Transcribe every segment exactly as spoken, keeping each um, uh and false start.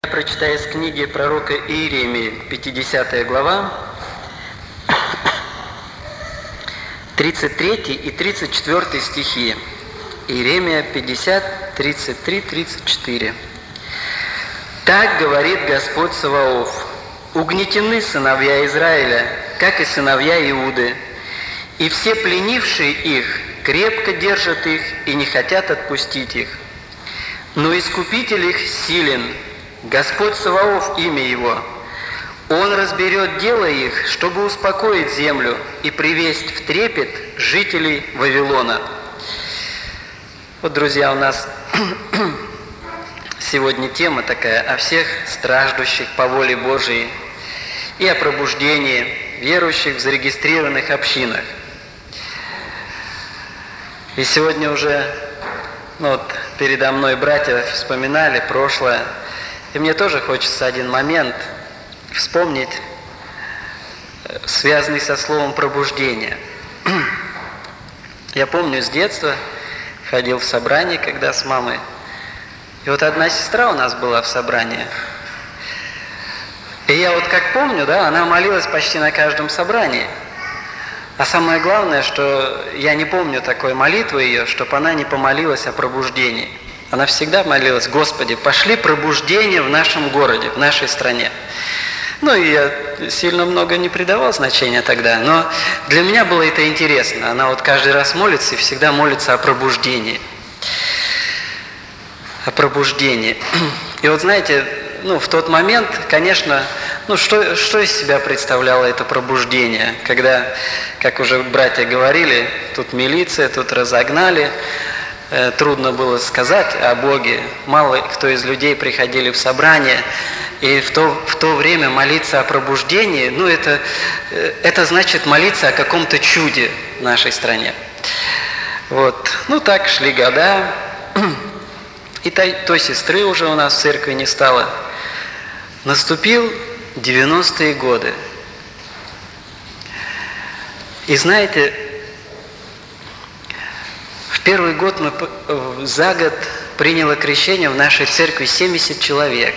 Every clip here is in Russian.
Я прочитаю из книги пророка Иеремии, пятидесятая глава, тридцать третий и тридцать четвёртый стихи. Иеремия пятьдесят, тридцать три, тридцать четыре. «Так говорит Господь Саваоф: угнетены сыновья Израиля, как и сыновья Иуды, и все пленившие их крепко держат их и не хотят отпустить их. Но Искупитель их силен, Господь Саваоф имя Его. Он разберет дело их, чтобы успокоить землю и привесть в трепет жителей Вавилона». Вот, друзья, у нас сегодня тема такая о всех страждущих по воле Божией и о пробуждении верующих в зарегистрированных общинах. И сегодня уже, ну вот, передо мной братья вспоминали прошлое, и мне тоже хочется один момент вспомнить, связанный со словом «пробуждение». Я помню, с детства ходил в собрание, когда с мамой. И вот одна сестра у нас была в собрании. И я вот как помню, да, она молилась почти на каждом собрании. А самое главное, что я не помню такой молитвы ее, чтобы она не помолилась о пробуждении. Она всегда молилась: «Господи, пошли пробуждение в нашем городе, в нашей стране». Ну, и я сильно много не придавал значения тогда, но для меня было это интересно. Она вот каждый раз молится и всегда молится о пробуждении. О пробуждении. И вот знаете, ну, в тот момент, конечно, ну, что, что из себя представляло это пробуждение, когда, как уже братья говорили, тут милиция, тут разогнали, э, трудно было сказать о Боге, мало кто из людей приходили в собрание, и в то, в то время молиться о пробуждении, ну, это, это значит молиться о каком-то чуде в нашей стране. Вот, ну, так шли года, и той, той сестры уже у нас в церкви не стало. Наступил девяностые годы. И знаете, в первый год мы за год приняло крещение в нашей церкви семьдесят человек.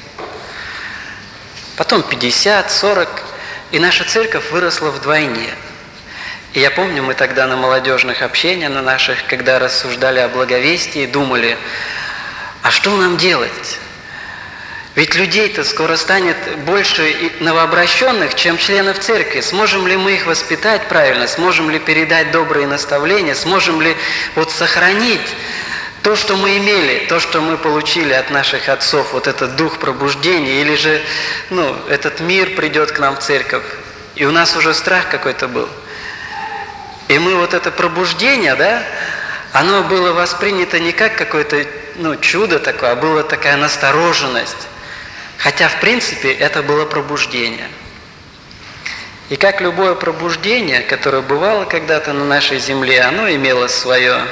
Потом пятьдесят, сорок, и наша церковь выросла вдвойне. И я помню, мы тогда на молодежных общениях, на наших, когда рассуждали о благовестии, думали: а что нам делать? Ведь людей-то скоро станет больше новообращенных, чем членов церкви. Сможем ли мы их воспитать правильно? Сможем ли передать добрые наставления? Сможем ли вот сохранить то, что мы имели, то, что мы получили от наших отцов, вот этот дух пробуждения? Или же, ну, этот мир придет к нам в церковь, и у нас уже страх какой-то был. И мы вот это пробуждение, да, оно было воспринято не как какое-то, ну, чудо такое, а была такая настороженность. Хотя, в принципе, это было пробуждение. И как любое пробуждение, которое бывало когда-то на нашей земле, оно имело свое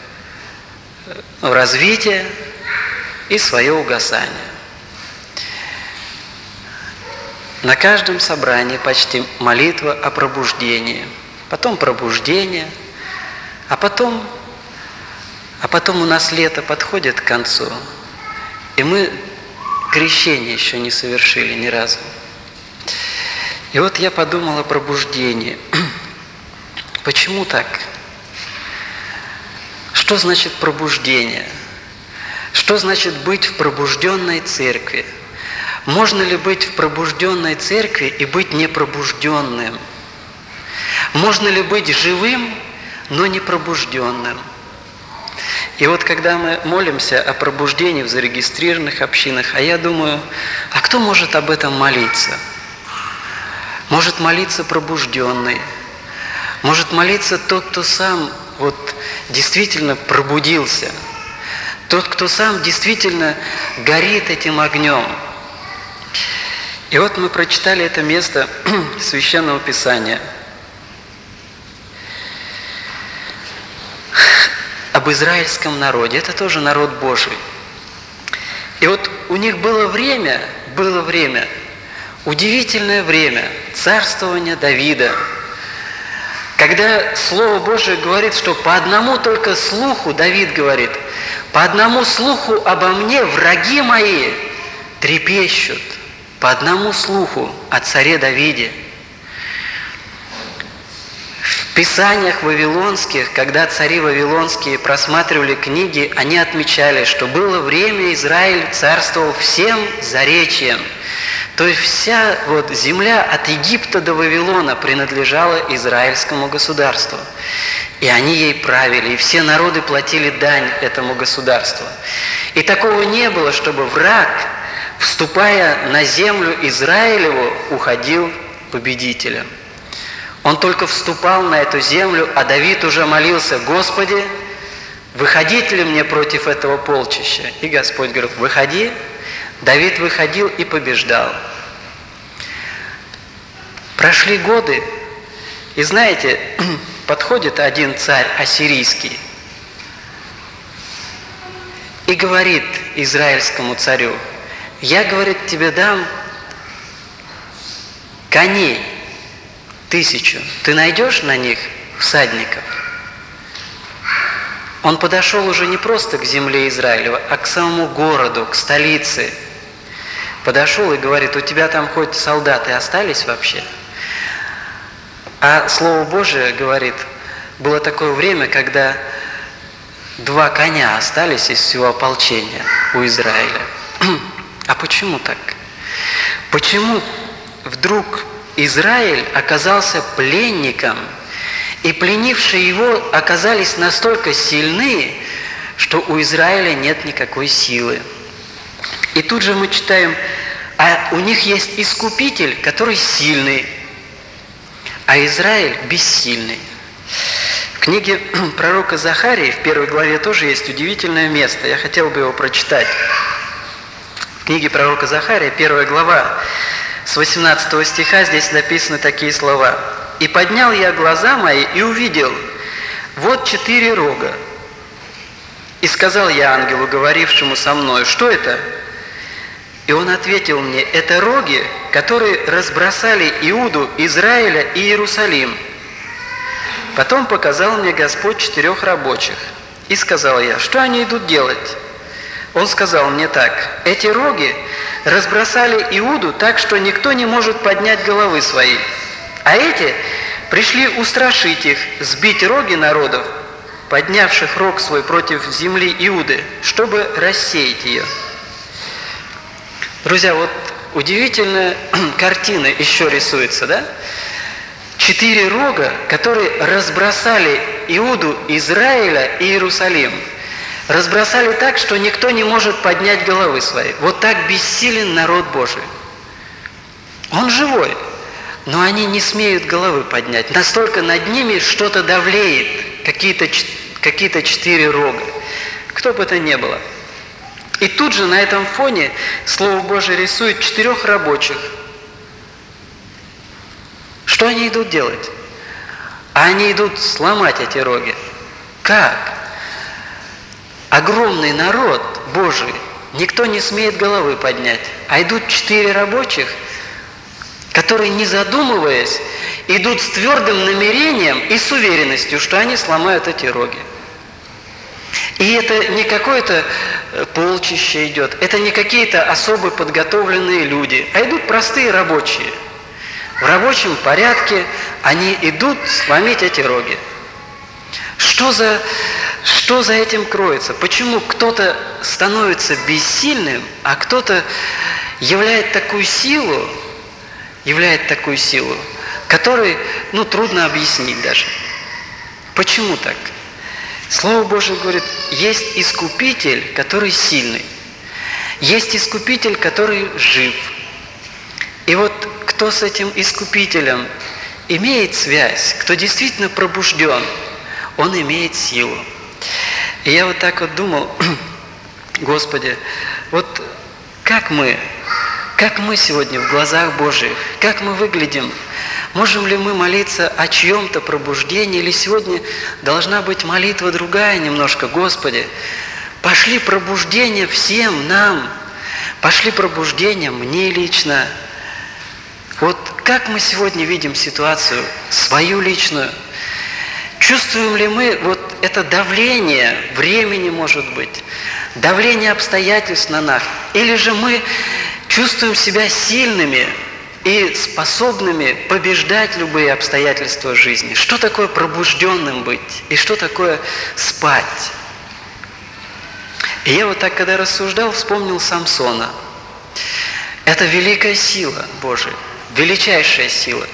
развитие и свое угасание. На каждом собрании почти молитва о пробуждении, потом пробуждение, а потом, а потом у нас лето подходит к концу, и мы крещение еще не совершили ни разу. И вот я подумал о пробуждении. Почему так? Что значит пробуждение? Что значит быть в пробужденной церкви? Можно ли быть в пробужденной церкви и быть непробужденным? Можно ли быть живым, но не пробужденным? И вот когда мы молимся о пробуждении в зарегистрированных общинах, а я думаю, а кто может об этом молиться? Может молиться пробужденный, может молиться тот, кто сам вот действительно пробудился, тот, кто сам действительно горит этим огнем. И вот мы прочитали это место Священного Писания об израильском народе. Это тоже народ Божий. И вот у них было время, было время, удивительное время царствования Давида, когда Слово Божие говорит, что по одному только слуху, Давид говорит, по одному слуху обо мне враги мои трепещут по одному слуху о царе Давиде. В Писаниях вавилонских, когда цари вавилонские просматривали книги, они отмечали, что было время, Израиль царствовал всем заречьем. То есть вся вот земля от Египта до Вавилона принадлежала израильскому государству. И они ей правили, и все народы платили дань этому государству. И такого не было, чтобы враг, вступая на землю Израилеву, уходил победителем. Он только вступал на эту землю, а Давид уже молился: «Господи, выходить ли мне против этого полчища?» И Господь говорит: «Выходи». Давид выходил и побеждал. Прошли годы, и знаете, подходит один царь ассирийский и говорит израильскому царю: «Я, говорит, тебе дам коней тысячу. Ты найдешь на них всадников?» Он подошел уже не просто к земле Израилева, а к самому городу, к столице. Подошел и говорит: «У тебя там хоть солдаты остались вообще?» А Слово Божие говорит, было такое время, когда два коня остались из всего ополчения у Израиля. А почему так? Почему вдруг Израиль оказался пленником, и пленившие его оказались настолько сильны, что у Израиля нет никакой силы? И тут же мы читаем: а у них есть искупитель, который сильный, а Израиль бессильный. В книге пророка Захарии в первой главе тоже есть удивительное место. Я хотел бы его прочитать. В книге пророка Захария, первая глава, с восемнадцатого стиха здесь написаны такие слова: «И поднял я глаза мои и увидел, вот четыре рога. И сказал я ангелу, говорившему со мною: что это? И он ответил мне: это роги, которые разбросали Иуду, Израиля и Иерусалим. Потом показал мне Господь четырех рабочих. И сказал я: что они идут делать? Он сказал мне так: эти роги разбросали Иуду так, что никто не может поднять головы свои. А эти пришли устрашить их, сбить роги народов, поднявших рог свой против земли Иуды, чтобы рассеять ее». Друзья, вот удивительная картина еще рисуется, да? Четыре рога, которые разбросали Иуду, Израиля и Иерусалим. Разбросали так, что никто не может поднять головы своей. Вот так бессилен народ Божий. Он живой, но они не смеют головы поднять. Настолько над ними что-то давлеет, какие-то, какие-то четыре рога. Кто бы это ни было. И тут же на этом фоне Слово Божие рисует четырех рабочих. Что они идут делать? А они идут сломать эти роги. Как? Огромный народ Божий, никто не смеет головы поднять. А идут четыре рабочих, которые, не задумываясь, идут с твердым намерением и с уверенностью, что они сломают эти роги. И это не какое-то полчище идет, это не какие-то особо подготовленные люди, а идут простые рабочие. В рабочем порядке они идут сломить эти роги. Что за, что за этим кроется? Почему кто-то становится бессильным, а кто-то являет такую силу, являет такую силу, которой, ну, трудно объяснить даже. Почему так? Слово Божие говорит, есть искупитель, который сильный. Есть искупитель, который жив. И вот кто с этим искупителем имеет связь, кто действительно пробужден, он имеет силу. И я вот так вот думал: Господи, вот как мы, как мы сегодня в глазах Божьих, как мы выглядим? Можем ли мы молиться о чьем-то пробуждении, или сегодня должна быть молитва другая немножко? Господи, пошли пробуждение всем нам, пошли пробуждение мне лично. Вот как мы сегодня видим ситуацию свою личную? Чувствуем ли мы вот это давление времени, может быть, давление обстоятельств на нас? Или же мы чувствуем себя сильными и способными побеждать любые обстоятельства жизни. Что такое пробужденным быть? И что такое спать? И я вот так, когда рассуждал, вспомнил Самсона. Это великая сила Божия, величайшая сила.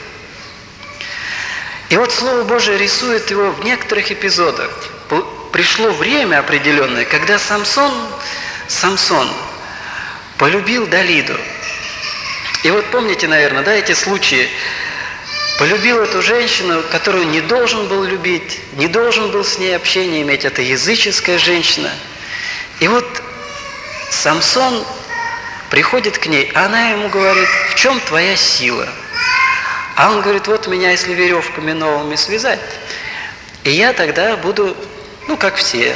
И вот Слово Божие рисует его в некоторых эпизодах. Пришло время определенное, когда Самсон, Самсон полюбил Далиду. И вот помните, наверное, да, эти случаи. Полюбил эту женщину, которую не должен был любить, не должен был с ней общение иметь. Это языческая женщина. И вот Самсон приходит к ней, а она ему говорит: в чем твоя сила? А он говорит: вот меня, если веревками новыми связать, и я тогда буду, ну, как все.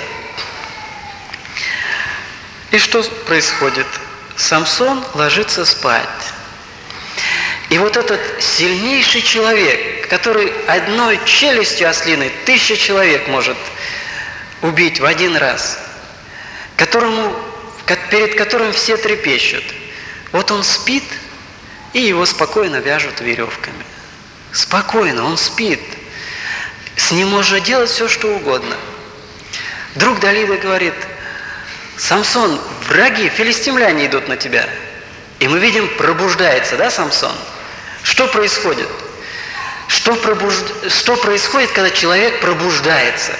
И что происходит? Самсон ложится спать. И вот этот сильнейший человек, который одной челюстью ослиной тысяча человек может убить в один раз, которому, перед которым все трепещут, вот он спит, и его спокойно вяжут веревками. Спокойно, он спит. С ним можно делать все, что угодно. Друг Далида говорит: Самсон, враги, филистимляне идут на тебя. И мы видим, пробуждается, да, Самсон? Что происходит? Что, пробуж... что происходит, когда человек пробуждается?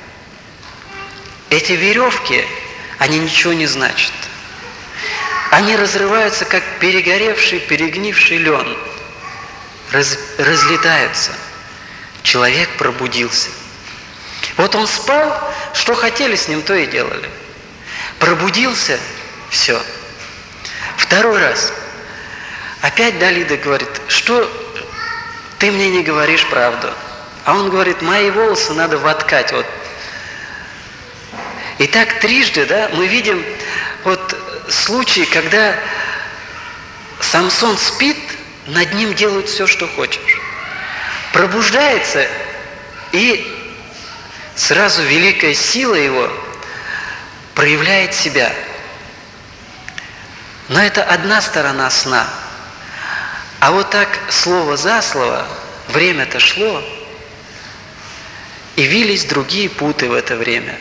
Эти веревки, они ничего не значат. Они разрываются, как перегоревший, перегнивший лен. Раз... разлетаются. Человек пробудился. Вот он спал, что хотели с ним, то и делали. Пробудился, все. Второй раз. Опять Далида говорит: что ты мне не говоришь правду? А он говорит: мои волосы надо воткать. Вот. И так трижды, да, мы видим вот случаи, когда Самсон спит, над ним делают все, что хочешь. Пробуждается, и сразу великая сила его проявляет себя. Но это одна сторона сна. А вот так слово за слово, время-то шло, и вились другие путы в это время.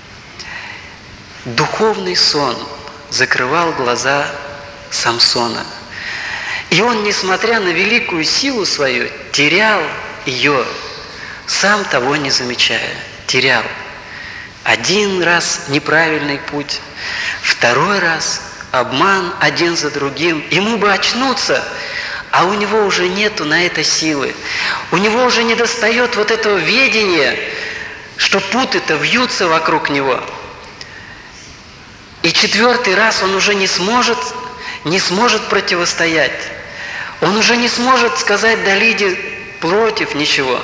Духовный сон закрывал глаза Самсона. И он, несмотря на великую силу свою, терял ее, сам того не замечая. Терял. Один раз неправильный путь, второй раз обман один за другим. Ему бы очнуться, а у него уже нету на это силы. У него уже не достает вот этого ведения, что путы-то вьются вокруг него. И четвертый раз он уже не сможет, не сможет противостоять. Он уже не сможет сказать Далиде против ничего.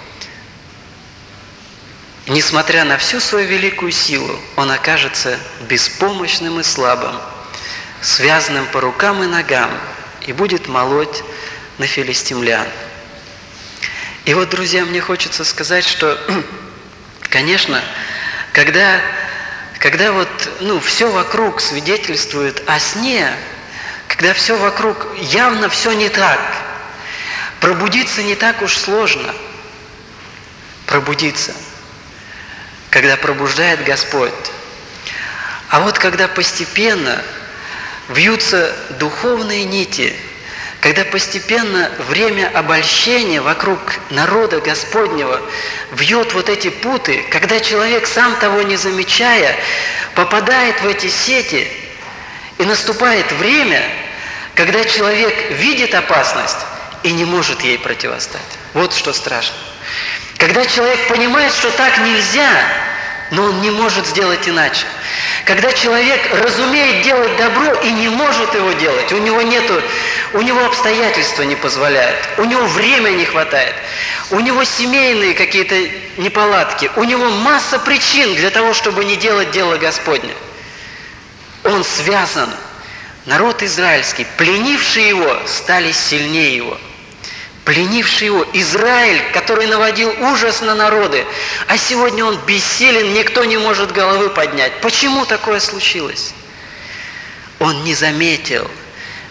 Несмотря на всю свою великую силу, он окажется беспомощным и слабым, связанным по рукам и ногам, и будет молоть на филистимлян. И вот, друзья, мне хочется сказать, что, конечно, когда, когда вот, ну, все вокруг свидетельствует о сне, когда все вокруг явно все не так, пробудиться не так уж сложно. Пробудиться, когда пробуждает Господь. А вот когда постепенно вьются духовные нити, когда постепенно время обольщения вокруг народа Господнего вьет вот эти путы, когда человек, сам того не замечая, попадает в эти сети, и наступает время, когда человек видит опасность и не может ей противостать. Вот что страшно. Когда человек понимает, что так нельзя, но он не может сделать иначе. Когда человек разумеет делать добро и не может его делать, у него нету, у него обстоятельства не позволяют, у него время не хватает, у него семейные какие-то неполадки, у него масса причин для того, чтобы не делать дело Господне. Он связан. Народ израильский, пленившие его, стали сильнее его. Пленивший его Израиль, который наводил ужас на народы, а сегодня он бессилен, никто не может головы поднять. Почему такое случилось? Он не заметил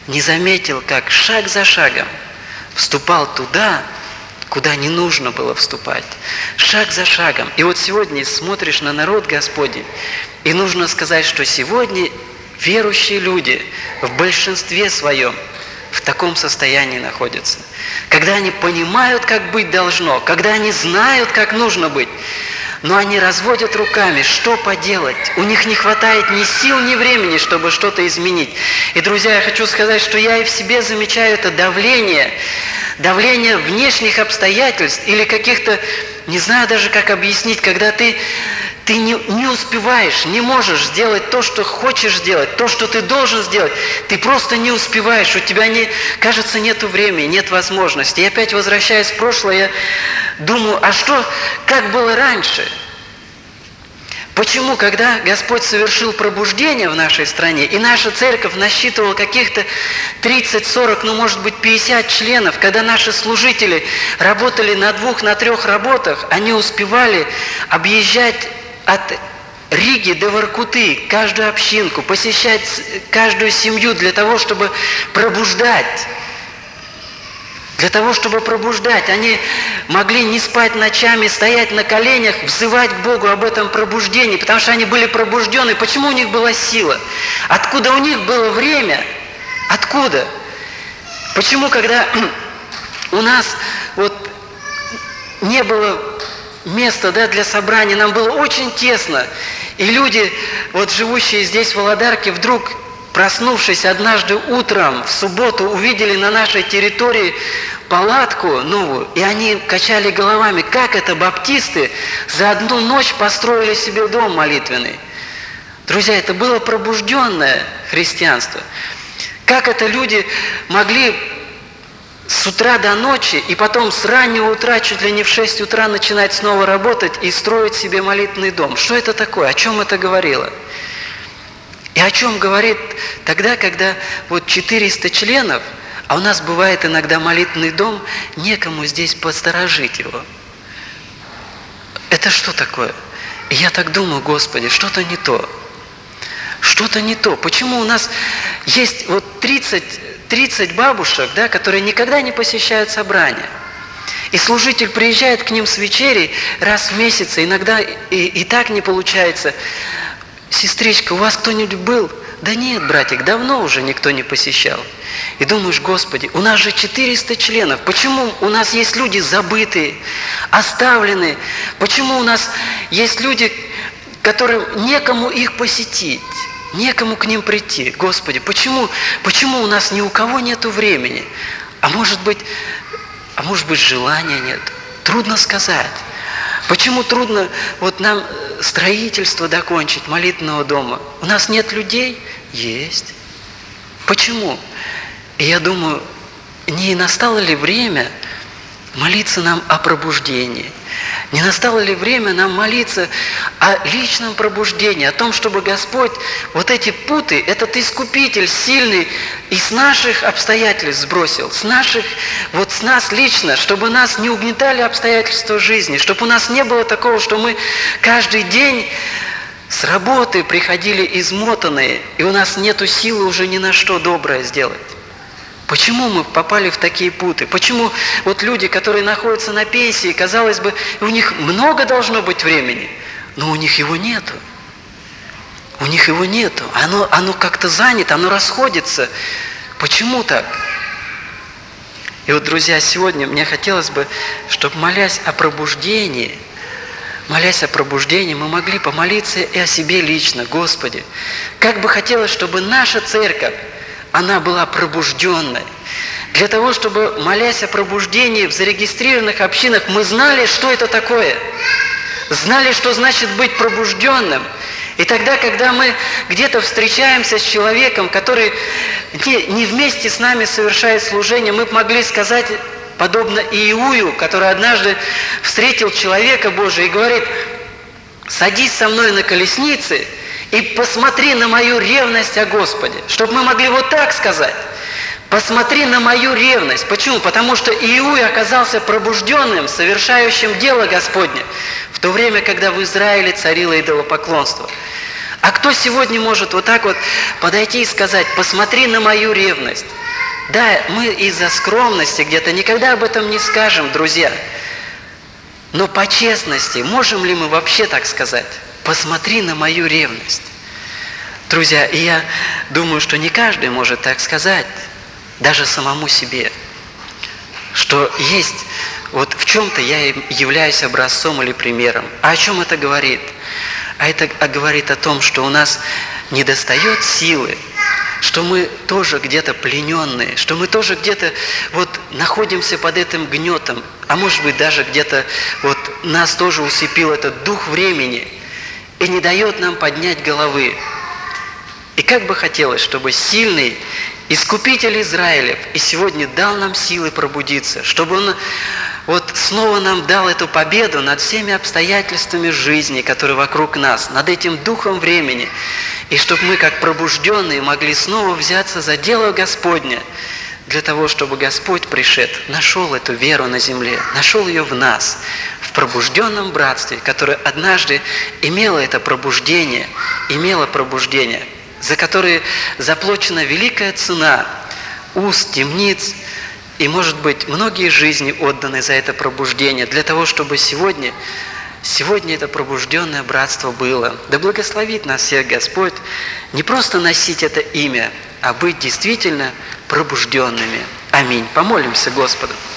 не заметил, как шаг за шагом вступал туда, куда не нужно было вступать. Шаг за шагом. И вот сегодня смотришь на народ Господень, и нужно сказать, что сегодня верующие люди в большинстве своем в таком состоянии находятся. Когда они понимают, как быть должно, когда они знают, как нужно быть, но они разводят руками, что поделать? У них не хватает ни сил, ни времени, чтобы что-то изменить. И, друзья, я хочу сказать, что я и в себе замечаю это давление, давление внешних обстоятельств или каких-то, не знаю даже, как объяснить, когда ты, ты не, не успеваешь, не можешь сделать то, что хочешь сделать, то, что ты должен сделать. Ты просто не успеваешь, у тебя, не, кажется, нету времени, нет возможности. И опять, возвращаясь в прошлое, я думаю, а что, как было раньше? Почему, когда Господь совершил пробуждение в нашей стране, и наша церковь насчитывала каких-то тридцать, сорок, ну, может быть, пятьдесят членов, когда наши служители работали на двух, на трех работах, они успевали объезжать от Риги до Воркуты каждую общинку, посещать каждую семью для того, чтобы пробуждать. Для того, чтобы пробуждать. Они могли не спать ночами, стоять на коленях, взывать к Богу об этом пробуждении, потому что они были пробуждены. Почему у них была сила? Откуда у них было время? Откуда? Почему, когда у нас вот не было места, да, для собрания, нам было очень тесно, и люди, вот живущие здесь в Володарке, вдруг, проснувшись однажды утром, в субботу, увидели на нашей территории палатку новую, и они качали головами, как это баптисты за одну ночь построили себе дом молитвенный. Друзья, это было пробужденное христианство. Как это люди могли с утра до ночи, и потом с раннего утра, чуть ли не в шесть утра, начинать снова работать и строить себе молитвенный дом? Что это такое? О чем это говорило? И о чем говорит тогда, когда вот четыреста членов, а у нас бывает иногда молитвенный дом, некому здесь посторожить его. Это что такое? И я так думаю, Господи, что-то не то. Что-то не то. Почему у нас есть вот тридцать, тридцать бабушек, да, которые никогда не посещают собрания? И служитель приезжает к ним с вечерей раз в месяц, иногда и, и так не получается. Сестричка, у вас кто-нибудь был? Да нет, братик, давно уже никто не посещал. И думаешь, Господи, у нас же четыреста членов. Почему у нас есть люди забытые, оставленные? Почему у нас есть люди, которым некому их посетить, некому к ним прийти? Господи, почему, почему у нас ни у кого нету времени? А может быть, а может быть, желания нет? Трудно сказать. Почему трудно вот нам строительство докончить молитвенного дома? У нас нет людей? Есть. Почему? И я думаю, не настало ли время молиться нам о пробуждении? Не настало ли время нам молиться о личном пробуждении, о том, чтобы Господь вот эти путы, этот Искупитель сильный, и с наших обстоятельств сбросил, с наших, вот с нас лично, чтобы нас не угнетали обстоятельства жизни, чтобы у нас не было такого, что мы каждый день с работы приходили измотанные, и у нас нету силы уже ни на что доброе сделать. Почему мы попали в такие путы? Почему вот люди, которые находятся на пенсии, казалось бы, у них много должно быть времени, но у них его нету. У них его нету. Оно, оно как-то занято, оно расходится. Почему так? И вот, друзья, сегодня мне хотелось бы, чтобы, молясь о пробуждении, молясь о пробуждении, мы могли помолиться и о себе лично. Господи, как бы хотелось, чтобы наша церковь, она была пробужденной. Для того, чтобы, молясь о пробуждении в зарегистрированных общинах, мы знали, что это такое. Знали, что значит быть пробужденным. И тогда, когда мы где-то встречаемся с человеком, который не, не вместе с нами совершает служение, мы могли сказать, подобно Иую, который однажды встретил человека Божия и говорит: «Садись со мной на колеснице и посмотри на мою ревность о Господе». Чтобы мы могли вот так сказать. Посмотри на мою ревность. Почему? Потому что Иуй оказался пробужденным, совершающим дело Господне, в то время, когда в Израиле царило идолопоклонство. А кто сегодня может вот так вот подойти и сказать: посмотри на мою ревность? Да, мы из-за скромности где-то никогда об этом не скажем, друзья. Но по честности, можем ли мы вообще так сказать? Посмотри на мою ревность. Друзья, и я думаю, что не каждый может так сказать, даже самому себе, что есть, вот в чем-то я являюсь образцом или примером. А о чем это говорит? А это говорит о том, что у нас недостает силы, что мы тоже где-то плененные, что мы тоже где-то вот находимся под этим гнетом, а может быть даже где-то вот нас тоже усыпил этот дух времени и не дает нам поднять головы. И как бы хотелось, чтобы сильный Искупитель Израилев и сегодня дал нам силы пробудиться, чтобы Он вот снова нам дал эту победу над всеми обстоятельствами жизни, которые вокруг нас, над этим духом времени, и чтобы мы, как пробужденные, могли снова взяться за дело Господне, для того, чтобы Господь пришед, нашел эту веру на земле, нашел ее в нас, в пробужденном братстве, которое однажды имело это пробуждение, имело пробуждение, за которые заплачена великая цена уст, темниц, и, может быть, многие жизни отданы за это пробуждение, для того, чтобы сегодня, сегодня это пробужденное братство было. Да благословит нас всех Господь не просто носить это имя, а быть действительно пробужденными. Аминь. Помолимся Господу.